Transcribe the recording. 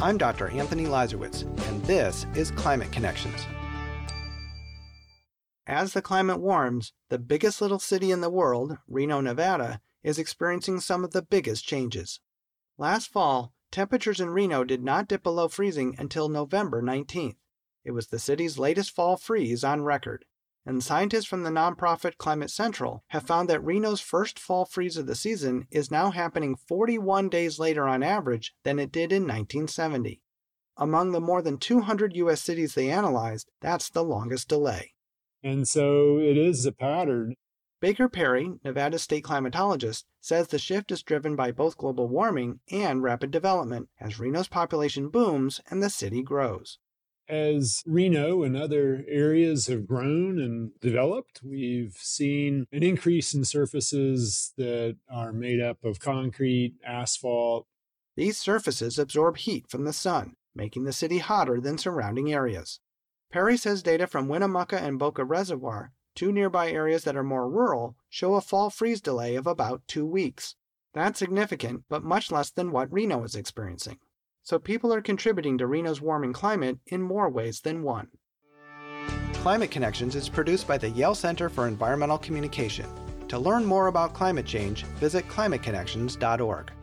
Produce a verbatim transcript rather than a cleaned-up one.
I'm Doctor Anthony Lazarowitz, and this is Climate Connections. As the climate warms, the biggest little city in the world, Reno, Nevada, is experiencing some of the biggest changes. Last fall, temperatures in Reno did not dip below freezing until November nineteenth. It was the city's latest fall freeze on record. And scientists from the nonprofit Climate Central have found that Reno's first fall freeze of the season is now happening forty-one days later on average than it did in nineteen seventy. Among the more than two hundred U S cities they analyzed, that's the longest delay. And so it is a pattern. Baker Perry, Nevada's state climatologist, says the shift is driven by both global warming and rapid development as Reno's population booms and the city grows. As Reno and other areas have grown and developed, we've seen an increase in surfaces that are made up of concrete, asphalt. These surfaces absorb heat from the sun, making the city hotter than surrounding areas. Perry says data from Winnemucca and Boca Reservoir, two nearby areas that are more rural, show a fall freeze delay of about two weeks. That's significant, but much less than what Reno is experiencing. So people are contributing to Reno's warming climate in more ways than one. Climate Connections is produced by the Yale Center for Environmental Communication. To learn more about climate change, visit climate connections dot org.